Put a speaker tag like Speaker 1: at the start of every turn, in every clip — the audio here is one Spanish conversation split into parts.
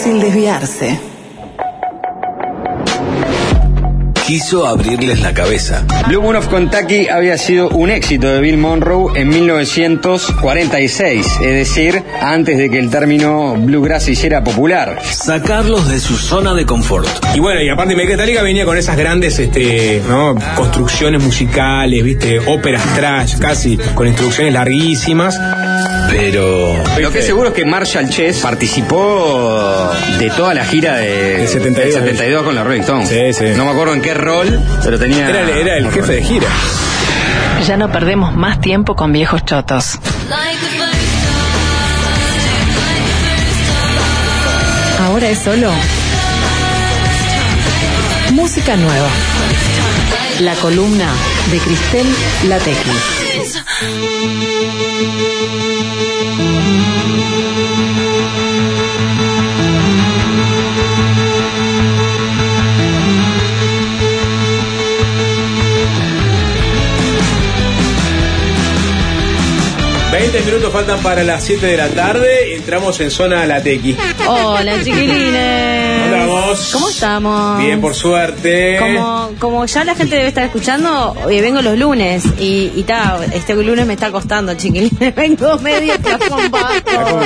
Speaker 1: fácil desviarse.
Speaker 2: Quiso abrirles la cabeza.
Speaker 3: Blue Moon of Kentucky había sido un éxito de Bill Monroe en 1946, es decir, antes de que el término bluegrass se hiciera popular.
Speaker 2: Sacarlos de su zona de confort.
Speaker 4: Y bueno, y aparte Metallica venía con esas grandes construcciones musicales, ¿viste? Óperas trash, casi, con introducciones larguísimas.
Speaker 2: Pero
Speaker 3: Lo que es seguro es que Marshall Chess participó de toda la gira del 72 con la Rolling Stones.
Speaker 4: Sí, sí.
Speaker 3: No me acuerdo en qué rol, pero tenía...
Speaker 4: Era el jefe de gira.
Speaker 1: Ya no perdemos más tiempo con viejos chotos. Ahora es solo música nueva. La columna de Cristel Latequi.
Speaker 4: 20 minutos faltan para las 7 de la tarde. Entramos en zona Latequi.
Speaker 5: Hola, chiquilines.
Speaker 4: Hola, vos.
Speaker 5: ¿Cómo estamos?
Speaker 4: Bien, por suerte.
Speaker 5: Como ya la gente debe estar escuchando, vengo los lunes y este lunes me está costando, chiquilines. Vengo medio cajón bajo.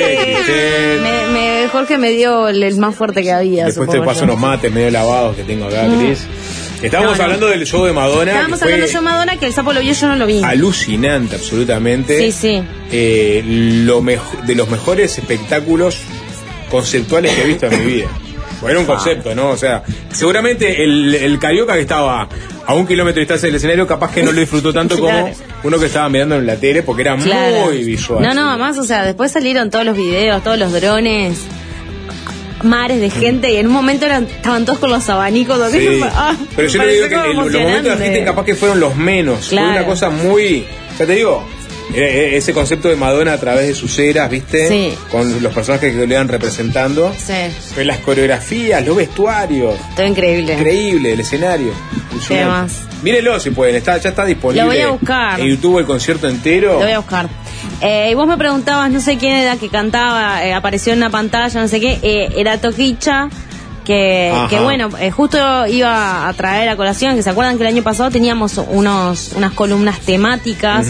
Speaker 5: Jorge me dio el más fuerte que había.
Speaker 4: Después te paso unos mates medio lavados que tengo acá, Cris. Estábamos hablando del show de Madonna.
Speaker 5: Estábamos hablando del show de Madonna, que el sapo lo vio, yo no lo vi.
Speaker 4: Alucinante, absolutamente.
Speaker 5: Sí.
Speaker 4: De los mejores espectáculos conceptuales que he visto en mi vida. Bueno, era un concepto, ¿no? O sea, seguramente el carioca que estaba a 1 kilómetro de distancia del escenario, capaz que no lo disfrutó tanto como uno que estaba mirando en la tele, porque era muy visual.
Speaker 5: No, además, o sea, después salieron todos los videos, todos los drones, mares de gente, y en un momento estaban todos con los abanicos.
Speaker 4: Sí. Pero yo le digo que los momentos de la gente capaz que fueron los menos. Fue una cosa muy... Ya te digo, ese concepto de Madonna a través de sus eras, ¿viste?
Speaker 5: Sí.
Speaker 4: Con los personajes que lo iban representando.
Speaker 5: Sí.
Speaker 4: Pero las coreografías, los vestuarios.
Speaker 5: Todo increíble.
Speaker 4: Increíble, el escenario.
Speaker 5: ¿Qué más?
Speaker 4: Mírenlo si pueden, ya está disponible.
Speaker 5: Lo voy a buscar.
Speaker 4: En YouTube el concierto entero.
Speaker 5: Lo voy a buscar. Y vos me preguntabas, no sé quién era que cantaba, apareció en una pantalla, no sé qué, era Toquicha, que bueno, justo iba a traer a colación, que se acuerdan que el año pasado teníamos unas columnas temáticas,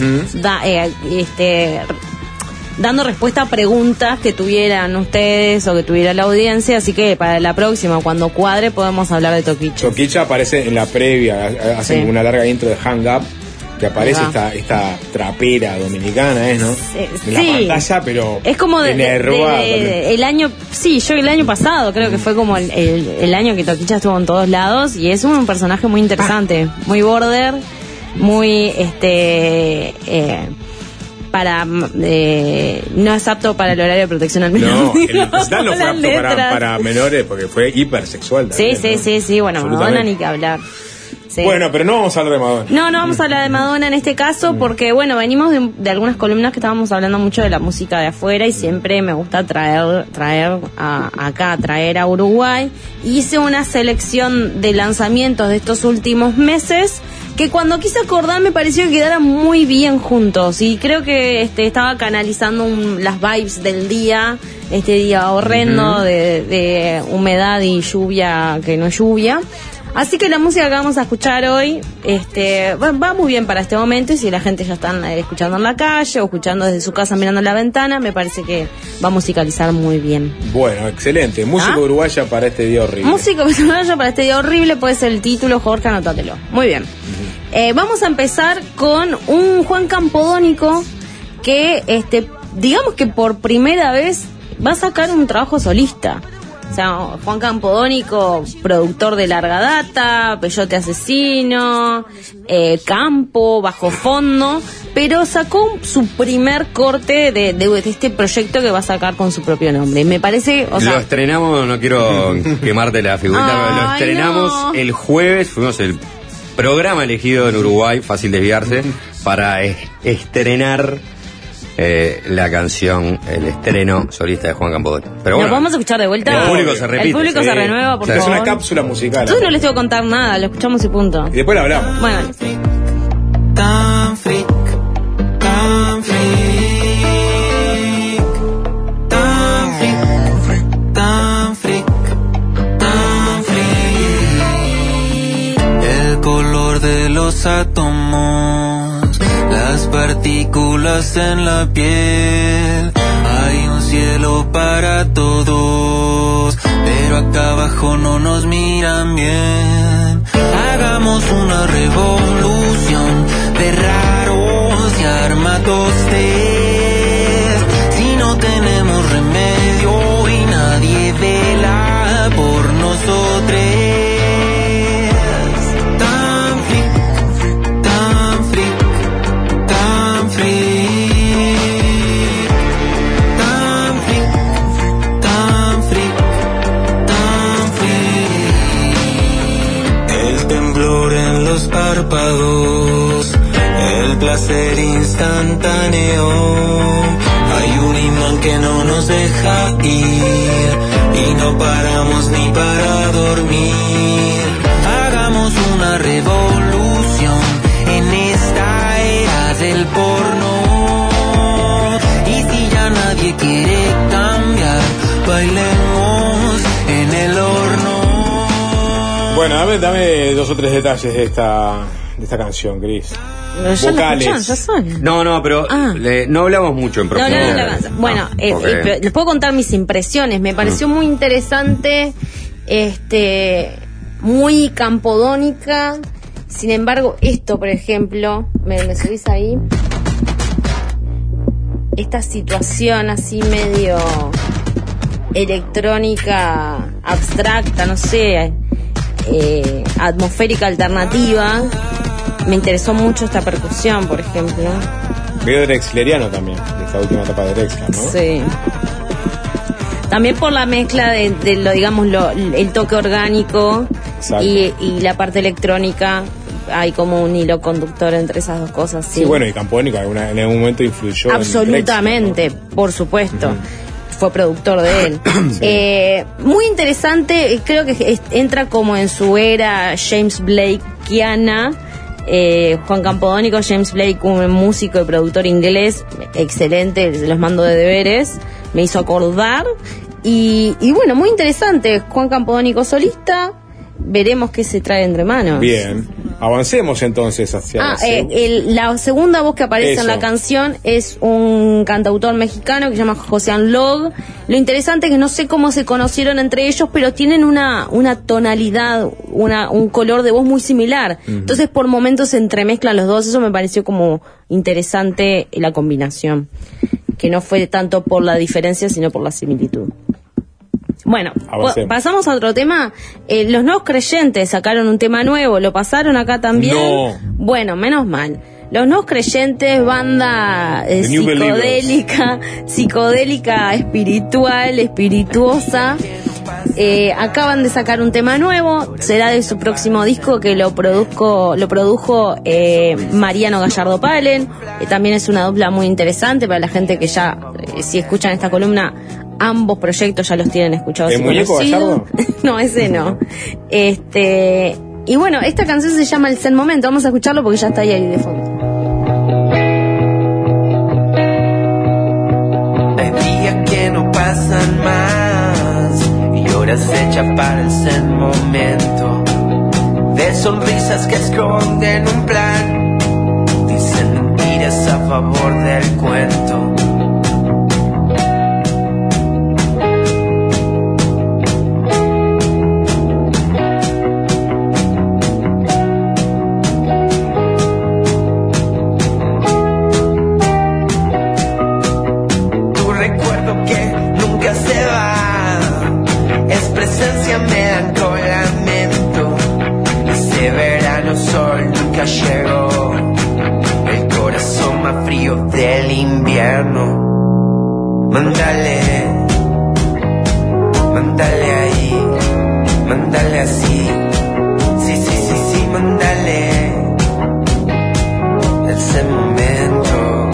Speaker 5: dando respuesta a preguntas que tuvieran ustedes o que tuviera la audiencia, así que para la próxima, cuando cuadre, podemos hablar de Toquicha.
Speaker 4: Toquicha aparece en la previa, hace una larga intro de Hang Up, que aparece esta trapera dominicana, ¿no? En la pantalla, pero
Speaker 5: es como el año, yo el año pasado creo que fue como el año que Toquicha estuvo en todos lados, y es un personaje muy interesante, muy border, muy no es apto para el horario de protección al menor.
Speaker 4: No, el recital no fue apto para menores, porque fue hipersexual también.
Speaker 5: Sí, bueno, Madonna ni que hablar. Sí.
Speaker 4: Bueno, pero no vamos a hablar de Madonna.
Speaker 5: No vamos a hablar de Madonna en este caso, porque bueno, venimos de algunas columnas que estábamos hablando mucho de la música de afuera, y siempre me gusta traer a Uruguay. Hice una selección de lanzamientos de estos últimos meses que cuando quise acordar me pareció que quedaran muy bien juntos, y creo que estaba canalizando las vibes del día, este día horrendo de humedad y lluvia que no es lluvia. Así que la música que vamos a escuchar hoy va muy bien para este momento, y si la gente ya está escuchando en la calle o escuchando desde su casa mirando la ventana, me parece que va a musicalizar muy bien.
Speaker 4: Bueno, excelente. Música uruguaya para este día horrible.
Speaker 5: Música uruguaya para este día horrible puede ser el título, Jorge, anótatelo. Muy bien. Vamos a empezar con un Juan Campodónico que, digamos que por primera vez va a sacar un trabajo solista. O sea, Juan Campodónico, productor de larga data, Peyote Asesino, Campo, Bajo Fondo, pero sacó su primer corte de este proyecto que va a sacar con su propio nombre. Me parece,
Speaker 3: lo estrenamos, no quiero quemarte la figurita, pero lo estrenamos el jueves, fuimos el programa elegido en Uruguay, fácil desviarse, para estrenar la canción, el estreno solista de Juan Campodónico. Pero bueno,
Speaker 5: ¿lo podemos escuchar de vuelta?
Speaker 3: El público se repite.
Speaker 5: El público se renueva, por favor.
Speaker 4: Es una cápsula musical.
Speaker 5: Entonces no les tengo que contar nada, lo escuchamos y punto.
Speaker 4: Y después lo hablamos.
Speaker 5: Bueno.
Speaker 6: Tan freak, tan freak, tan freak, tan partículas en la piel. Hay un cielo para todos, pero acá abajo no nos miran bien. Hagamos una revolución de raros y armatostes. Si no tenemos remedio y nadie vela por nosotros. Tan freak, tan freak, tan freak. Tan freak, tan freak, tan freak. El temblor en los párpados, el placer instantáneo. Hay un imán que no nos deja ir y no paramos ni para dormir. Hagamos una revolución en esta era del porno. Y si ya nadie quiere cambiar, bailemos en el horno.
Speaker 4: Bueno, dame 2 o 3 detalles de esta canción, Cris.
Speaker 5: Ya
Speaker 4: Vocales.
Speaker 5: Ya son.
Speaker 3: No, pero no hablamos mucho en profundidad.
Speaker 5: No. Bueno, pero les puedo contar mis impresiones. Me pareció muy interesante, muy campodónica. Sin embargo, esto, por ejemplo, ¿me subís ahí? Esta situación así medio electrónica, abstracta, no sé, atmosférica alternativa. Me interesó mucho esta percusión, por ejemplo.
Speaker 4: Medio drexleriano también, de esta última etapa de Drexler, ¿no?
Speaker 5: Sí. También por la mezcla de lo, digamos, el toque orgánico y la parte electrónica. Hay como un hilo conductor entre esas dos cosas. Sí,
Speaker 4: bueno, y Campónica en algún momento influyó.
Speaker 5: Absolutamente, en Drexler, ¿no? Por supuesto. Fue productor de él. Sí. Muy interesante, creo que entra como en su era James Blakeana. Juan Campodónico, James Blake, un músico y productor inglés excelente, los mando de deberes, me hizo acordar y bueno, muy interesante. Juan Campodónico solista, veremos qué se trae entre manos.
Speaker 4: Bien, avancemos entonces hacia
Speaker 5: la segunda voz que aparece en la canción es un cantautor mexicano que se llama José Anlog. Lo interesante es que no sé cómo se conocieron entre ellos, pero tienen una tonalidad, un color de voz muy similar. Entonces por momentos se entremezclan los dos. Eso me pareció como interesante la combinación, que no fue tanto por la diferencia sino por la similitud. Bueno, pasamos a otro tema. Los Nuevos Creyentes sacaron un tema nuevo, ¿lo pasaron acá también?
Speaker 4: No.
Speaker 5: Bueno, menos mal. Los Nuevos Creyentes, banda psicodélica, espiritual, espirituosa. Acaban de sacar un tema nuevo, será de su próximo disco, que lo produjo Mariano Gallardo Palen. También es una dupla muy interesante para la gente que ya, si escuchan esta columna, ambos proyectos ya los tienen escuchados.
Speaker 4: ¿El muñeco Gallardo?
Speaker 5: No, ese no. Y bueno, esta canción se llama El Zen Momento. Vamos a escucharlo porque ya está ahí de fondo.
Speaker 6: Hay días que no pasan más y horas hechas para el Zen Momento, de sonrisas que esconden un plan, dicen mentiras a favor del cuento. Llegó el corazón más frío del invierno. Mándale ahí, mándale así. Sí, mándale ese momento.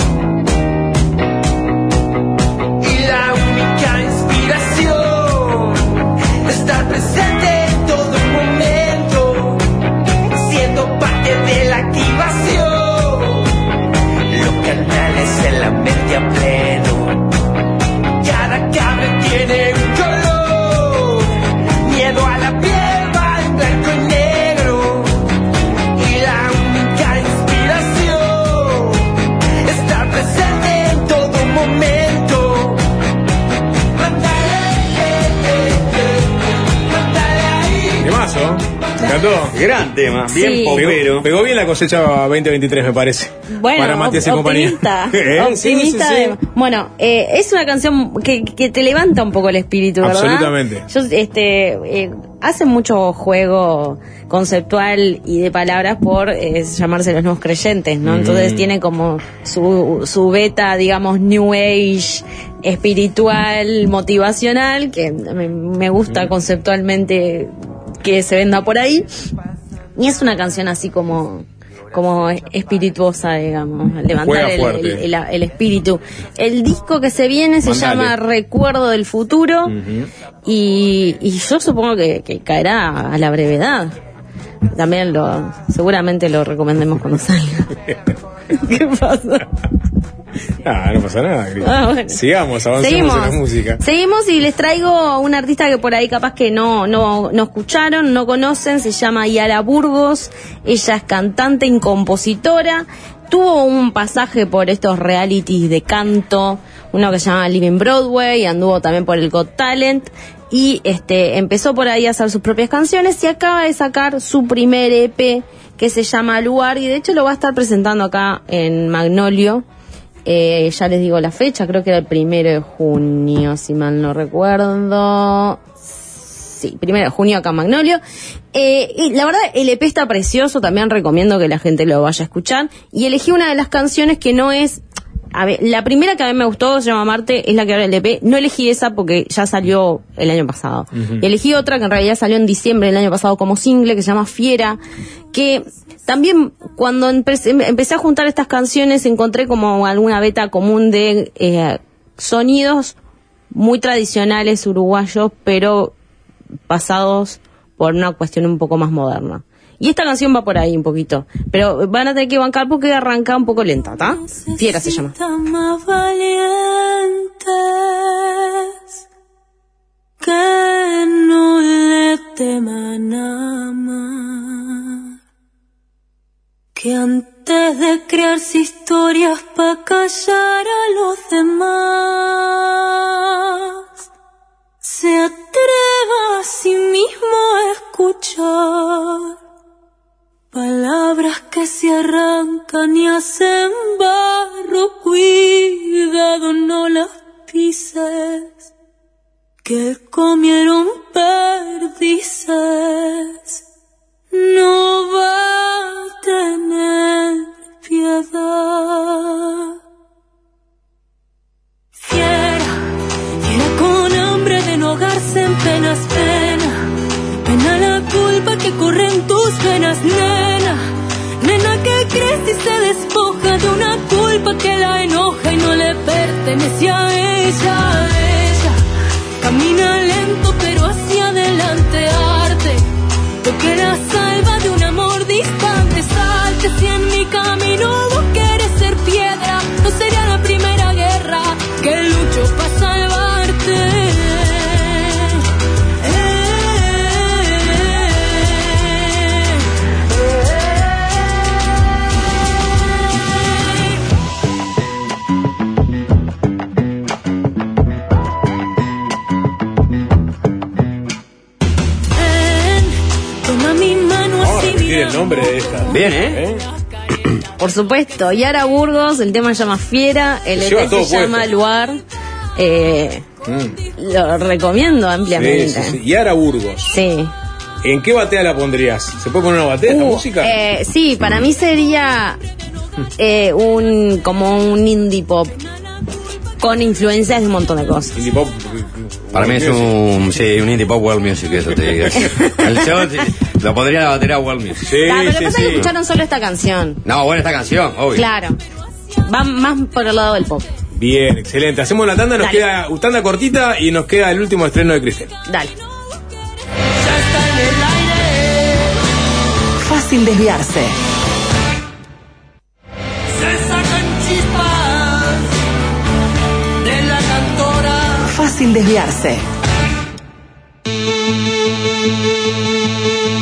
Speaker 6: Y la única inspiración es estar presente en todo el momento, siendo parte de la activación. Los canales en la mente a pleno, cada cable tiene un color, miedo a la piel va en blanco y negro. Y la única inspiración
Speaker 3: Gran tema, bien
Speaker 5: Sí.
Speaker 3: popero.
Speaker 4: Pegó bien la cosecha 2023, me parece.
Speaker 5: Bueno,
Speaker 4: para Matías y compañía.
Speaker 5: optimista.
Speaker 4: Sí,
Speaker 5: Optimista
Speaker 4: sí, sí.
Speaker 5: Bueno, es una canción que te levanta un poco el espíritu, ¿verdad?
Speaker 4: Absolutamente.
Speaker 5: Hacen mucho juego conceptual y de palabras por llamarse los nuevos creyentes, ¿no? Entonces tiene como su beta, digamos, New Age, espiritual, motivacional, que me gusta conceptualmente que se venda por ahí. Y es una canción así como espirituosa, digamos, levantar
Speaker 4: fuerte.
Speaker 5: el espíritu. El disco que se viene se llama Recuerdo del Futuro, y yo supongo que caerá a la brevedad. También seguramente lo recomendemos cuando salga. ¿Qué pasa?
Speaker 4: No pasa nada, Cris.
Speaker 5: Bueno.
Speaker 4: Sigamos, avancemos en la música.
Speaker 5: Seguimos y les traigo una artista que por ahí capaz que no escucharon, no conocen, se llama Yara Burgos. Ella es cantante y compositora. Tuvo un pasaje por estos realities de canto, uno que se llama Living Broadway, anduvo también por el Got Talent, y empezó por ahí a hacer sus propias canciones y acaba de sacar su primer EP que se llama Luar, y de hecho lo va a estar presentando acá en Magnolio. Ya les digo la fecha, creo que era el 1 de junio, si mal no recuerdo. Sí, 1 de junio acá en Magnolio. Y la verdad, el EP está precioso, también recomiendo que la gente lo vaya a escuchar. Y elegí una de las canciones que no es... A ver, la primera que a mí me gustó, se llama Marte, es la que abre el EP. No elegí esa porque ya salió el año pasado. Elegí otra que en realidad salió en diciembre del año pasado como single, que se llama Fiera, que también cuando empecé a juntar estas canciones encontré como alguna beta común de sonidos muy tradicionales uruguayos, pero pasados por una cuestión un poco más moderna. Y esta canción va por ahí un poquito, pero van a tener que bancar porque arranca un poco lenta, ¿tá? Fiera se llama.
Speaker 7: Más valientes que no le teman amar, que antes de crearse historias pa' callar a los demás, se atreva a sí mismo a escuchar palabras que se arrancan y hacen barro. Cuidado, no las pises, que comieron perdices. No va a tener piedad. Fiera con hambre de no ahogarse en penas, pena la culpa que corre en tus venas, nena que crece y se despoja de una culpa que la enoja y no le pertenece a ella. Ella camina lento pero hacia adelante, arte lo que la salva de un amor distante. Salte si en mi camino vos querés ser piedra, no sería la primera guerra que lucho para salvarte.
Speaker 4: El nombre de esta.
Speaker 3: Bien,
Speaker 5: Por supuesto, Yara Burgos, el tema se llama Fiera, el EP se llama Luar. Lo recomiendo ampliamente.
Speaker 4: Sí. Yara Burgos.
Speaker 5: Sí.
Speaker 4: ¿En qué batea la pondrías? ¿Se puede poner una batea esta música?
Speaker 5: Sí, para mí sería como un indie pop con influencias de un montón de cosas.
Speaker 4: Indie pop.
Speaker 3: Para mí es un indie pop world music, eso te digo. El show lo podría la batería world music.
Speaker 4: Sí,
Speaker 5: Pero lo que pasa es que escucharon solo esta canción.
Speaker 3: No, bueno, esta canción, obvio.
Speaker 5: Claro. Va más por el lado del pop.
Speaker 4: Bien, excelente. Hacemos una tanda, nos queda una tanda cortita y nos queda el último estreno de Cristel.
Speaker 5: Dale.
Speaker 1: Fácil desviarse.
Speaker 6: Se sacan chispas de la cantora.
Speaker 1: Fácil desviarse.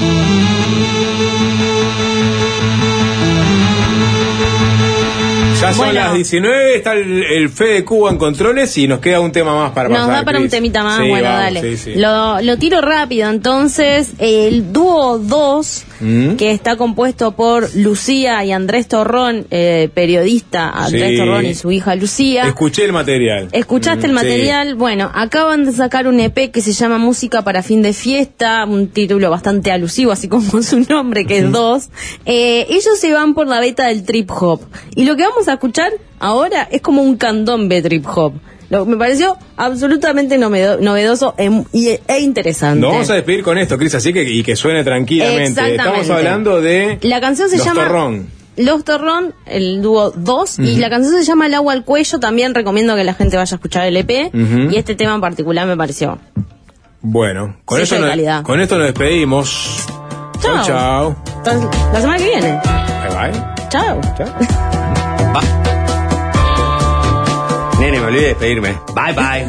Speaker 4: Ya Ya son las 19, está el Fede de Cuba en controles y nos queda un tema más para pasar.
Speaker 5: Nos da para un temita más, sí, bueno, vamos, dale. Sí. Lo tiro rápido, entonces, el dúo 2, que está compuesto por Lucía y Andrés Torrón, periodista Andrés Torrón y su hija Lucía.
Speaker 4: Escuché el material.
Speaker 5: ¿Escuchaste el material? Bueno, acaban de sacar un EP que se llama Música para Fin de Fiesta, un título bastante alusivo, así como su nombre, que es 2. Ellos se van por la beta del trip hop. Y lo que vamos a escuchar ahora es como un candombe trip hop. Me pareció absolutamente novedoso e interesante.
Speaker 4: Nos vamos a despedir con esto, Cris, así que suene tranquilamente. Estamos hablando de
Speaker 5: la canción se llama
Speaker 4: Torrón.
Speaker 5: Los Torrón, el dúo 2, y la canción se llama El agua al cuello. También recomiendo que la gente vaya a escuchar el EP, y este tema en particular me pareció.
Speaker 4: Bueno, con esto nos despedimos.
Speaker 5: Chao.
Speaker 4: Chao.
Speaker 5: La semana que viene.
Speaker 4: Bye bye.
Speaker 5: Chao.
Speaker 3: Nene, me olvidé de despedirme. Bye bye.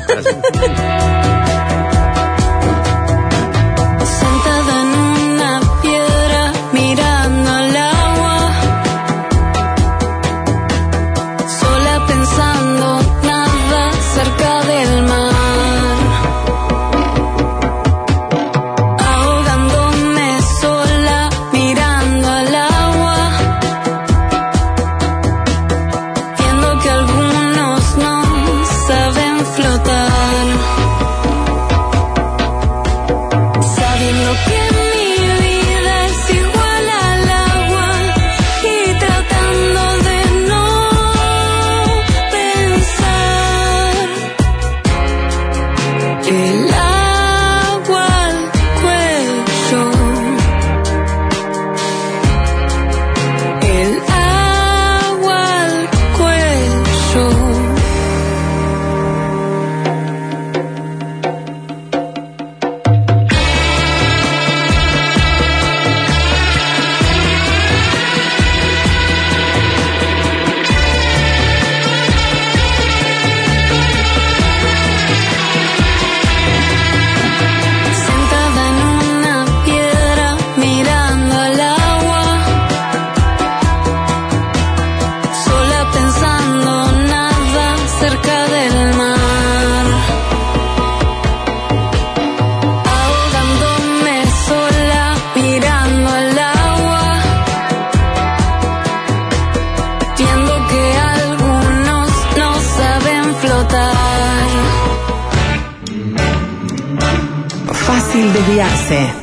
Speaker 7: Sentada en una piedra mirando al agua, sola pensando nada cerca del mar, ahogándome sola mirando al agua, viendo que algunos no saben flotar, sabiendo que mi vida es igual al agua y tratando de no pensar. El agua al cuello, el agua al cuello. Sentada en una piedra mirando al agua, sola pensando nada cerca del mar, ahogándome sola mirando al agua, viendo que algunos no saben flotar.
Speaker 1: Fácil desviarse.